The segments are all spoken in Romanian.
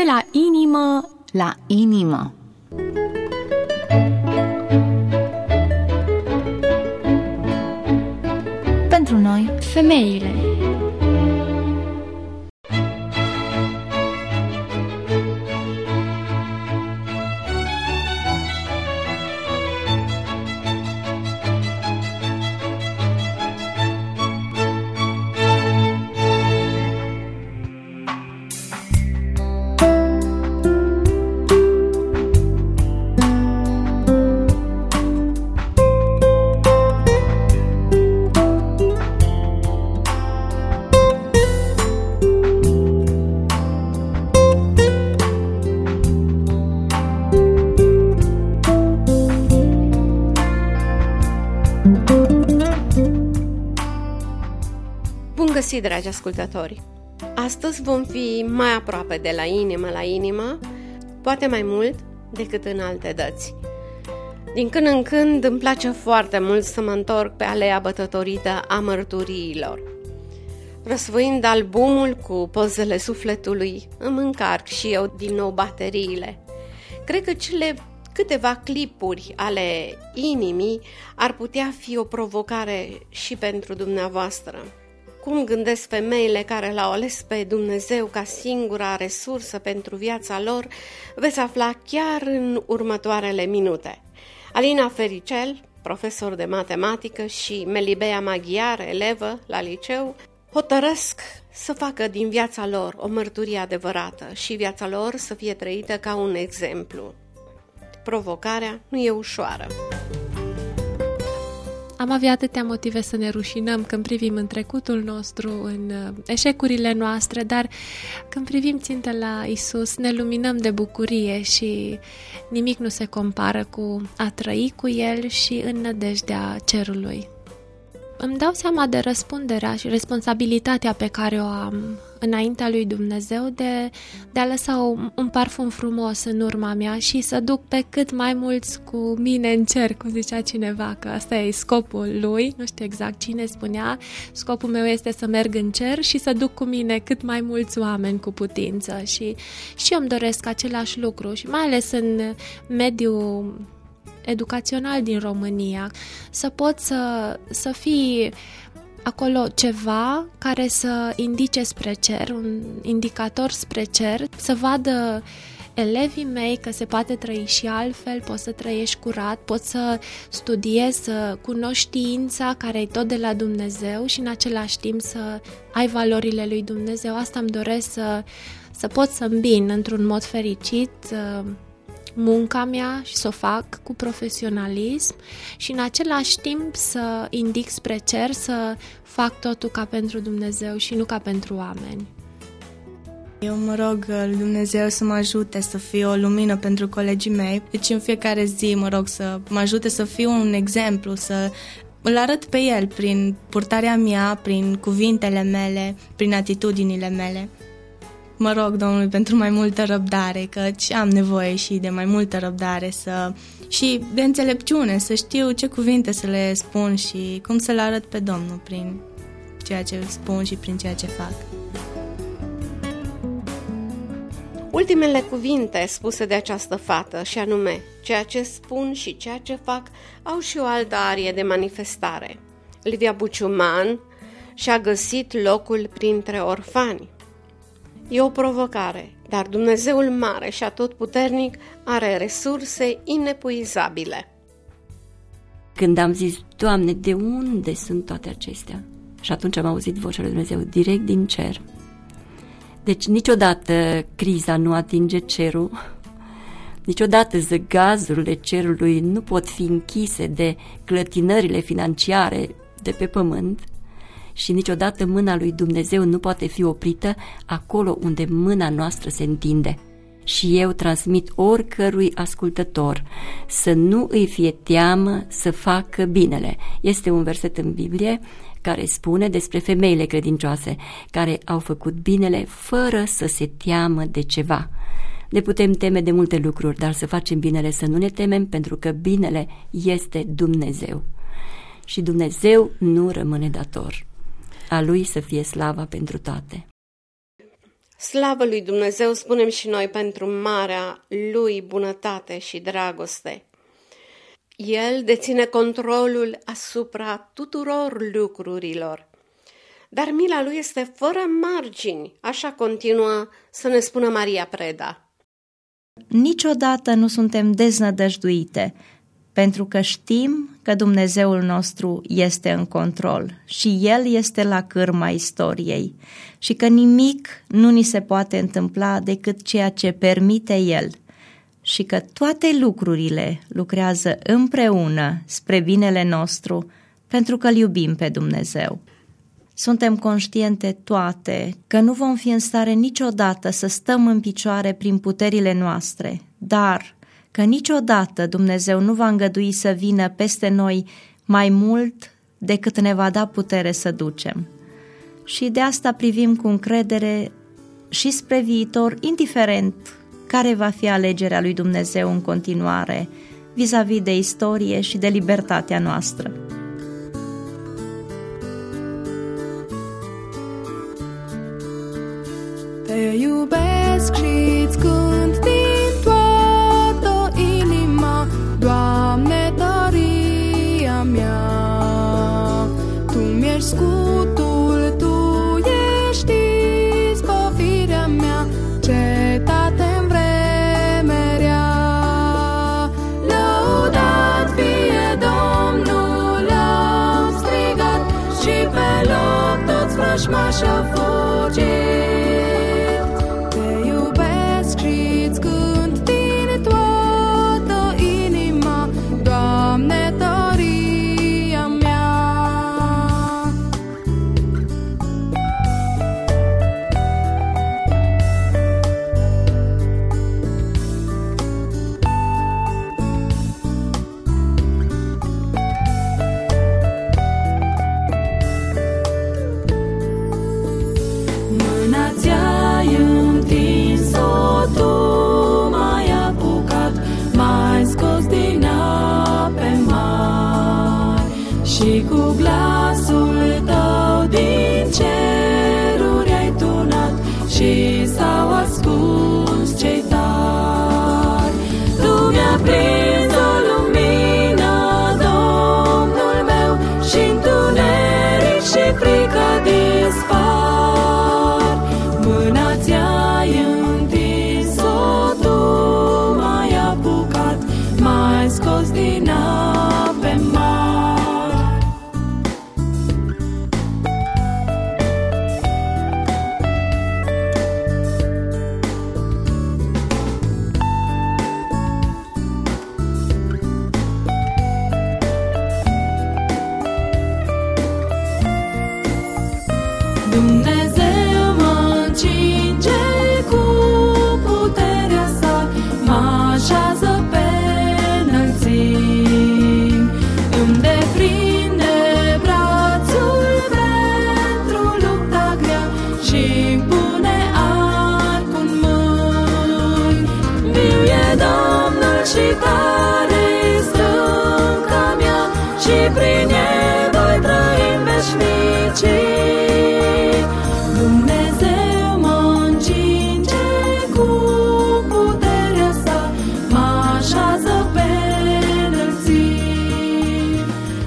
la inimă, la inimă. Pentru noi, femeile. Bun găsit, dragi ascultători! Astăzi vom fi mai aproape de la inimă la inimă, poate mai mult decât în alte dăți. Din când în când îmi place foarte mult să mă întorc pe alea bătătorită a mărturiilor. Răsfăind albumul cu pozele sufletului, îmi încarc și eu din nou bateriile. Cred că cele câteva clipuri ale inimii ar putea fi o provocare și pentru dumneavoastră. Cum gândesc femeile care l-au ales pe Dumnezeu ca singura resursă pentru viața lor, veți afla chiar în următoarele minute. Alina Fericel, profesor de matematică, și Melibea Maghiar, elevă la liceu, hotărăsc să facă din viața lor o mărturie adevărată și viața lor să fie trăită ca un exemplu. Provocarea nu e ușoară. Am avea atâtea motive să ne rușinăm când privim în trecutul nostru, în eșecurile noastre, dar când privim țintă la Isus, ne luminăm de bucurie și nimic nu se compară cu a trăi cu El și în nădejdea cerului. Îmi dau seama de răspunderea și responsabilitatea pe care o am înaintea lui Dumnezeu de a lăsa un parfum frumos în urma mea și să duc pe cât mai mulți cu mine în cer, cum zicea cineva, că asta e scopul lui, nu știu exact cine spunea, scopul meu este să merg în cer și să duc cu mine cât mai mulți oameni cu putință și eu îmi doresc același lucru și mai ales în mediul educațional din România, să pot să fii acolo ceva care să indice spre cer, un indicator spre cer, să vadă elevii mei că se poate trăi și altfel, poți să trăiești curat, poți să studiezi, să cunoști știința care e tot de la Dumnezeu și în același timp să ai valorile lui Dumnezeu. Asta îmi doresc să pot să îmbin într-un mod fericit munca mea și să o fac cu profesionalism și în același timp să indic spre cer, să fac totul ca pentru Dumnezeu și nu ca pentru oameni. Eu mă rog lui Dumnezeu să mă ajute să fiu o lumină pentru colegii mei, deci în fiecare zi mă rog să mă ajute să fiu un exemplu, să îl arăt pe el prin purtarea mea, prin cuvintele mele, prin atitudinile mele. Mă rog Domnului pentru mai multă răbdare, căci am nevoie și de mai multă răbdare și de înțelepciune, să știu ce cuvinte să le spun și cum să le arăt pe Domnul prin ceea ce spun și prin ceea ce fac. Ultimele cuvinte spuse de această fată, și anume, ceea ce spun și ceea ce fac, au și o altă arie de manifestare. Livia Buciuman și-a găsit locul printre orfani. E o provocare, dar Dumnezeul mare și atotputernic are resurse inepuizabile. Când am zis, Doamne, de unde sunt toate acestea? Și atunci am auzit vocea lui Dumnezeu direct din cer. Deci niciodată criza nu atinge cerul, niciodată zăgazurile cerului nu pot fi închise de clătinările financiare de pe pământ și niciodată mâna lui Dumnezeu nu poate fi oprită acolo unde mâna noastră se întinde. Și eu transmit oricărui ascultător să nu îi fie teamă să facă binele. Este un verset în Biblie care spune despre femeile credincioase care au făcut binele fără să se teamă de ceva. Ne putem teme de multe lucruri, dar să facem binele să nu ne temem, pentru că binele este Dumnezeu. Și Dumnezeu nu rămâne dator. A Lui să fie slava pentru toate. Slavă lui Dumnezeu, spunem și noi, pentru marea lui bunătate și dragoste. El deține controlul asupra tuturor lucrurilor. Dar mila lui este fără margini, așa continuă să ne spună Maria Preda. Niciodată nu suntem deznădăjduite, pentru că știm că Dumnezeul nostru este în control și El este la cârma istoriei și că nimic nu ni se poate întâmpla decât ceea ce permite El și că toate lucrurile lucrează împreună spre binele nostru pentru că îl iubim pe Dumnezeu. Suntem conștiente toate că nu vom fi în stare niciodată să stăm în picioare prin puterile noastre, dar că niciodată Dumnezeu nu va îngădui să vină peste noi mai mult decât ne va da putere să ducem. Și de asta privim cu încredere și spre viitor, indiferent care va fi alegerea lui Dumnezeu în continuare, vis-a-vis de istorie și de libertatea noastră. Te iubesc și-ți cânt din toată inima, Doamne, tăria mea. Tu mi-ești scutul, Tu ești izbăvirea mea, cetate-n vreme rea. Lăudat fie Domnul, am strigat și pe loc toți vrăjmași au fugit. Și cu glasul Tău din ceruri ai tunat și s-au ascuns cei tari. Tu mi-a prins o lumină, Domnul meu, și întuneric și frică dispar. Mâna ți-ai întins-o, Tu m-ai apucat, m-ai scos din ape mari. Dumnezeu mă încinge cu puterea sa, mă așează pe înălțimi, îmi deprinde brațul pentru lupta grea și-mi pune arcul în mâini. Viu e Domnul și tare-i stânca mea și prin el voi trăi în veșnicii. Dumnezeu mă încinge cu puterea sa, mă așează pe înălțimi.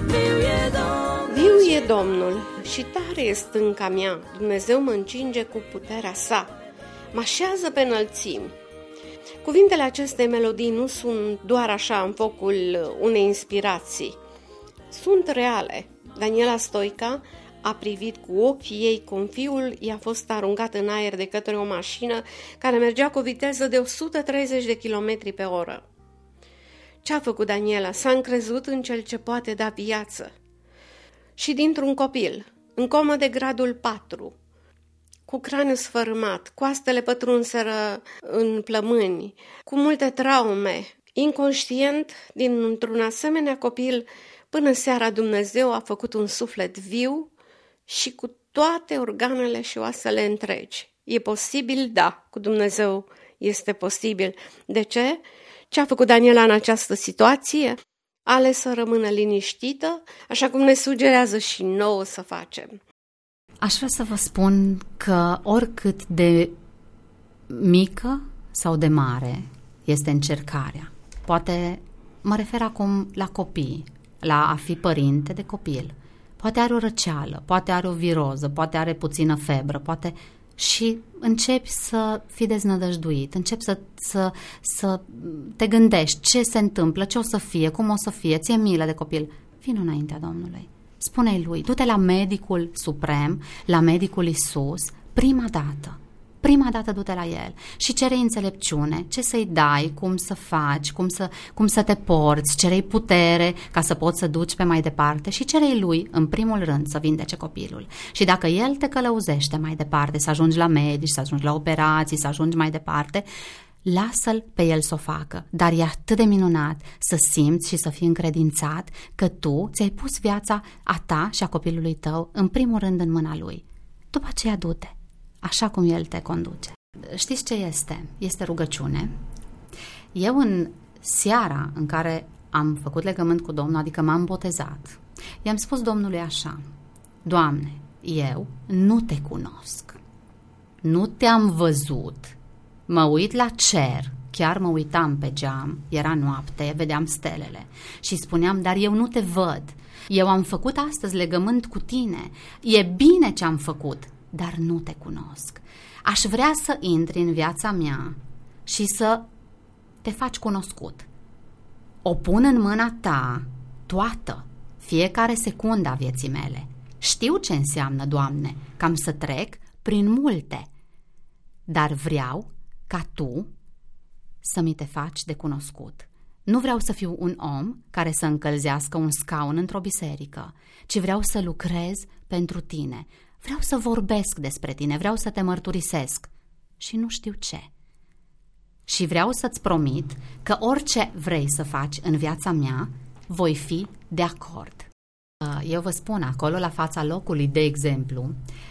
Viu e Domnul și tare e stânca mea, Dumnezeu mă încinge cu puterea sa, mă așează pe înălțimi. Cuvintele acestei melodii nu sunt doar așa în focul unei inspirații, sunt reale. Daniela Stoica a privit cu ochii ei cum fiul i-a fost aruncat în aer de către o mașină care mergea cu o viteză de 130 de km pe oră. Ce a făcut Daniela? S-a încrezut în cel ce poate da viață. Și dintr-un copil, în comă de gradul 4, cu craniul sfărâmat, coastele pătrunseră în plămâni, cu multe traume, inconștient, dintr-un asemenea copil, până seara Dumnezeu a făcut un suflet viu și cu toate organele și oasele întregi. E posibil? Da, cu Dumnezeu este posibil. De ce? Ce a făcut Daniela în această situație? A ales să rămână liniștită, așa cum ne sugerează și nouă să facem. Aș vrea să vă spun că oricât de mică sau de mare este încercarea. Poate mă refer acum la copii, la a fi părinte de copil. Poate are o răceală, poate are o viroză, poate are puțină febră, poate... Și începi să fii deznădăjduit, începi să te gândești ce se întâmplă, ce o să fie, cum o să fie, ți-e milă de copil. Vino înaintea Domnului, spune-i lui, du-te la medicul suprem, la medicul Iisus, prima dată du-te la el și cere înțelepciune, ce să-i dai, cum să faci, cum să te porți, cere-i putere ca să poți să duci pe mai departe și cere-i lui, în primul rând, să vindece copilul. Și dacă el te călăuzește mai departe, să ajungi la medici, să ajungi la operații, să ajungi mai departe, lasă-l pe el să o facă, dar e atât de minunat să simți și să fii încredințat că tu ți-ai pus viața a ta și a copilului tău, în primul rând, în mâna lui. După aceea du-te așa cum el te conduce. Știți ce este? Este rugăciune. Eu în seara în care am făcut legământ cu Domnul, adică m-am botezat, i-am spus Domnului așa: Doamne, eu nu te cunosc, nu te-am văzut, mă uit la cer, chiar mă uitam pe geam, era noapte, vedeam stelele și spuneam, dar eu nu te văd, eu am făcut astăzi legământ cu tine, e bine ce am făcut, dar nu te cunosc. Aș vrea să intri în viața mea și să te faci cunoscut. O pun în mâna ta toată, fiecare secundă a vieții mele. Știu ce înseamnă, Doamne, că am să trec prin multe, dar vreau ca Tu să mi te faci de cunoscut. Nu vreau să fiu un om care să încălzească un scaun într-o biserică, ci vreau să lucrez pentru Tine. Vreau să vorbesc despre Tine, vreau să te mărturisesc și nu știu ce. Și vreau să-ți promit că orice vrei să faci în viața mea, voi fi de acord. Eu vă spun, acolo la fața locului, de exemplu,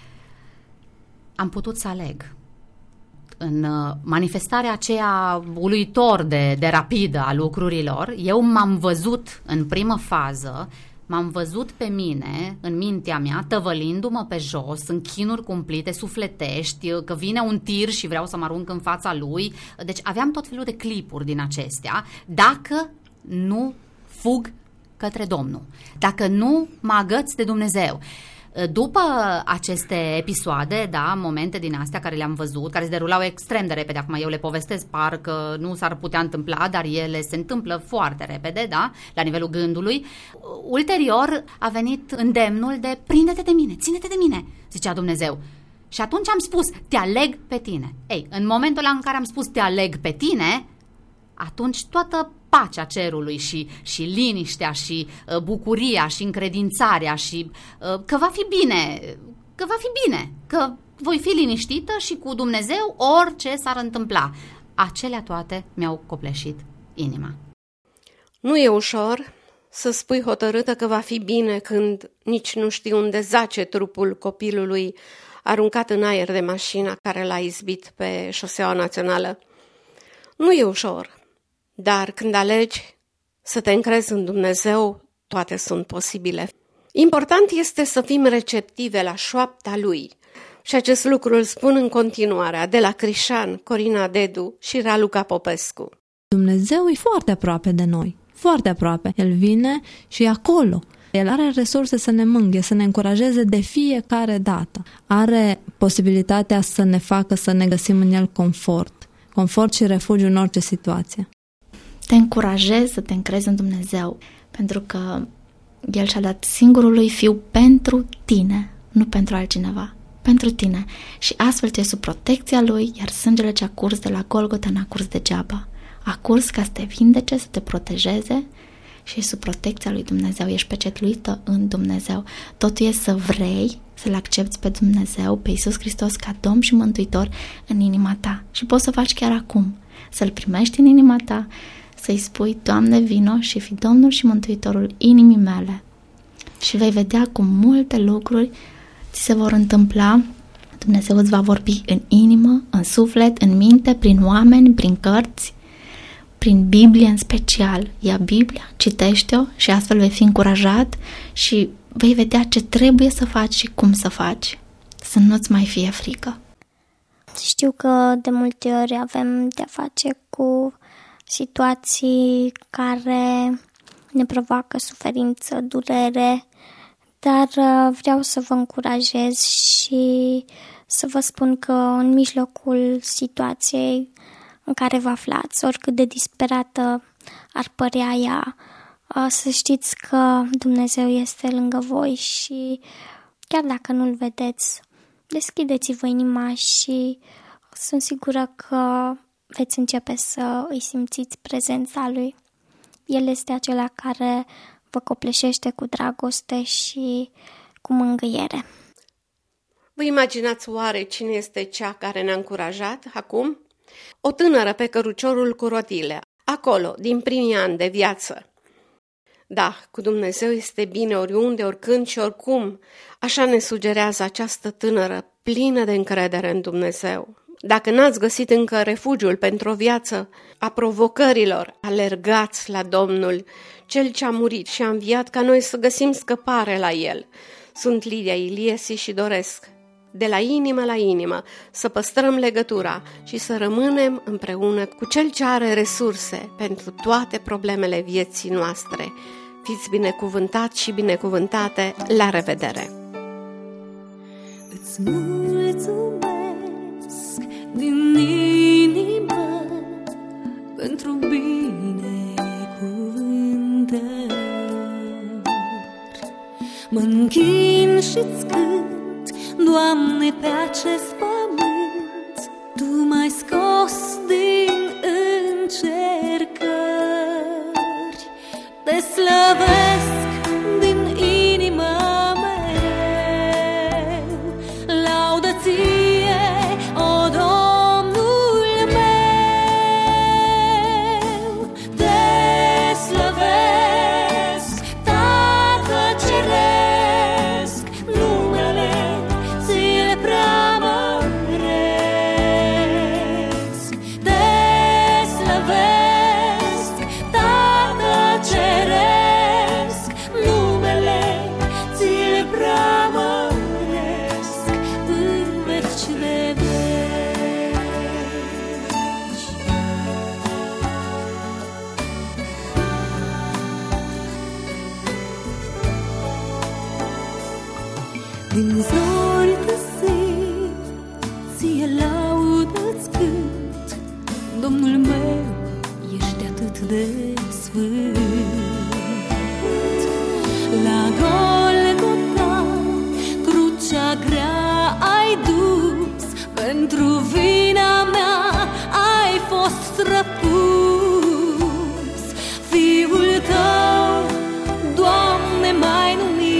am putut să aleg. În manifestarea aceea uluitor de rapidă a lucrurilor, eu m-am văzut în primă fază, m-am văzut pe mine, în mintea mea, tăvălindu-mă pe jos, în chinuri cumplite, sufletești, că vine un tir și vreau să mă arunc în fața lui. Deci aveam tot felul de clipuri din acestea, dacă nu fug către Domnul, dacă nu mă agăț de Dumnezeu. După aceste episoade, da, momente din astea care le-am văzut, care se derulau extrem de repede, acum eu le povestesc, parcă nu s-ar putea întâmpla, dar ele se întâmplă foarte repede, da, la nivelul gândului. Ulterior a venit îndemnul de prinde-te de mine, ține-te de mine, zicea Dumnezeu. Și atunci am spus, te aleg pe tine. Ei, în momentul în care am spus te aleg pe tine, atunci toată pacea cerului și liniștea și bucuria și încredințarea și că va fi bine, că voi fi liniștită și cu Dumnezeu orice s-ar întâmpla. Acelea toate mi-au copleșit inima. Nu e ușor să spui hotărâtă că va fi bine când nici nu știi unde zace trupul copilului aruncat în aer de mașina care l-a izbit pe șoseaua națională. Nu e ușor. Dar când alegi să te încrezi în Dumnezeu, toate sunt posibile. Important este să fim receptive la șoapta Lui. Și acest lucru îl spun în continuare Adela Crișan, Corina Dedu și Raluca Popescu. Dumnezeu e foarte aproape de noi, foarte aproape. El vine și e acolo. El are resurse să ne mângâie, să ne încurajeze de fiecare dată. Are posibilitatea să ne facă să ne găsim în El confort și refugiu în orice situație. Te încurajez să te încrezi în Dumnezeu, pentru că El și-a dat singurul lui Fiu pentru tine, nu pentru altcineva, pentru tine. Și astfel tu ești sub protecția Lui, iar sângele ce a curs de la Golgota n-a curs degeaba. A curs ca să te vindece, să te protejeze și ești sub protecția lui Dumnezeu, ești pecetluită în Dumnezeu. Totul e să vrei să-L accepți pe Dumnezeu, pe Iisus Hristos ca Domn și Mântuitor în inima ta. Și poți să faci chiar acum, să-L primești în inima ta, să-i spui, Doamne, vino și fi Domnul și Mântuitorul inimii mele. Și vei vedea cum multe lucruri ți se vor întâmpla. Dumnezeu îți va vorbi în inimă, în suflet, în minte, prin oameni, prin cărți, prin Biblie în special. Ia Biblia, citește-o și astfel vei fi încurajat și vei vedea ce trebuie să faci și cum să faci. Să nu-ți mai fie frică. Știu că de multe ori avem de-a face cu situații care ne provoacă suferință, durere, dar vreau să vă încurajez și să vă spun că în mijlocul situației în care vă aflați, oricât de disperată ar părea ea, să știți că Dumnezeu este lângă voi și chiar dacă nu-L vedeți, deschideți-vă inima și sunt sigură că veți începe să îi simțiți prezența Lui. El este acela care vă copleșește cu dragoste și cu mângâiere. Vă imaginați oare cine este cea care ne-a încurajat acum? O tânără pe căruciorul cu rotile, acolo, din primii ani de viață. Da, cu Dumnezeu este bine oriunde, oricând și oricum. Așa ne sugerează această tânără plină de încredere în Dumnezeu. Dacă n-ați găsit încă refugiul pentru o viață a provocărilor, alergați la Domnul, Cel ce a murit și a înviat ca noi să găsim scăpare la El. Sunt Lidia Iliesi și doresc, de la inimă la inimă, să păstrăm legătura și să rămânem împreună cu Cel ce are resurse pentru toate problemele vieții noastre. Fiți binecuvântați și binecuvântate, la revedere! Îți mulțumesc din inimă pentru binecuvântări. Mă-nchin și-ți cânt, Doamne, pe acest pământ, Tu m-ai scos din încercări. Te slăvesc din inima mereu, laudă ție, o Domnul meu. Te slăvesc, Tată Ceresc, numele ție prea măresc. Te slăvesc, Tată Ceresc, numele ție prea măresc în veci de veci. Din zori târziu, ție laudă-ți cânt, Domnul meu, ești atât de sfânt. La Golgota, crucea grea ai dus, pentru vina mea ai fost răpus. Fiul tău, Doamne, m-ai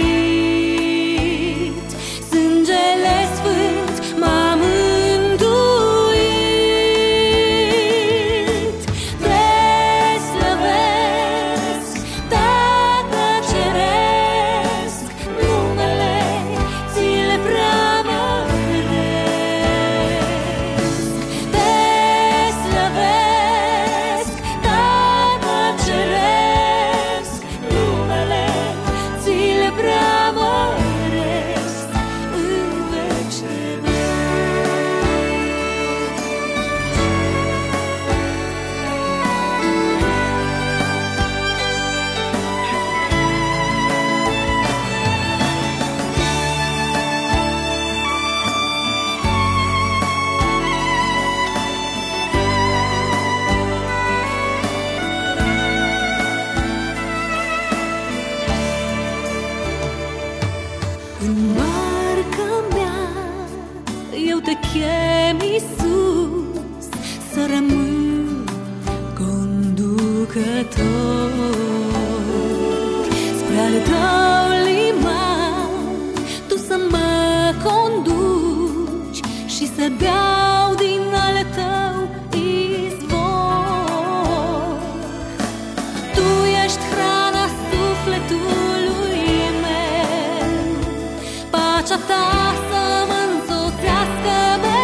numit, sângele sfânt m-a mântuit. Te slăvesc, Tată Ceresc, numele ție prea măresc. Te slăvesc, Tată Ceresc, numele ție prea măresc în veci de În barca mea eu te chem, Iisus, să rămân conducător. Spre al tău liman tu să mă conduci și să beau din al tău izvor. Tu ești hrana sufletului meu, pacea ta să mă însoțească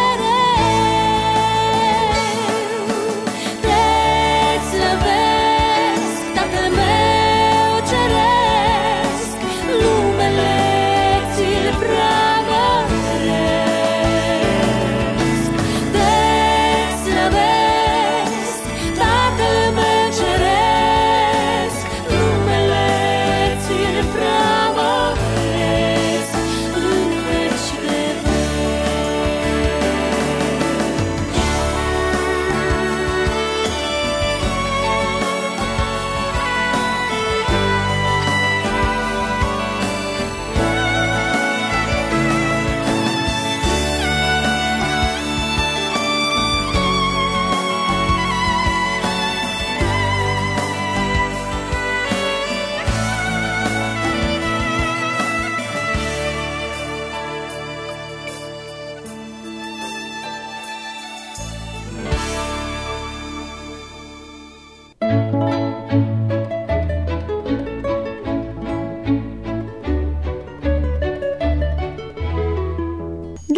mereu. Te slăvesc, Tatăl meu Ceresc, numele ție prea măresc.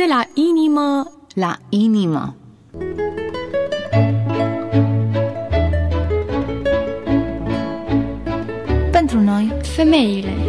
De la inimă la inimă. Pentru noi, femeile,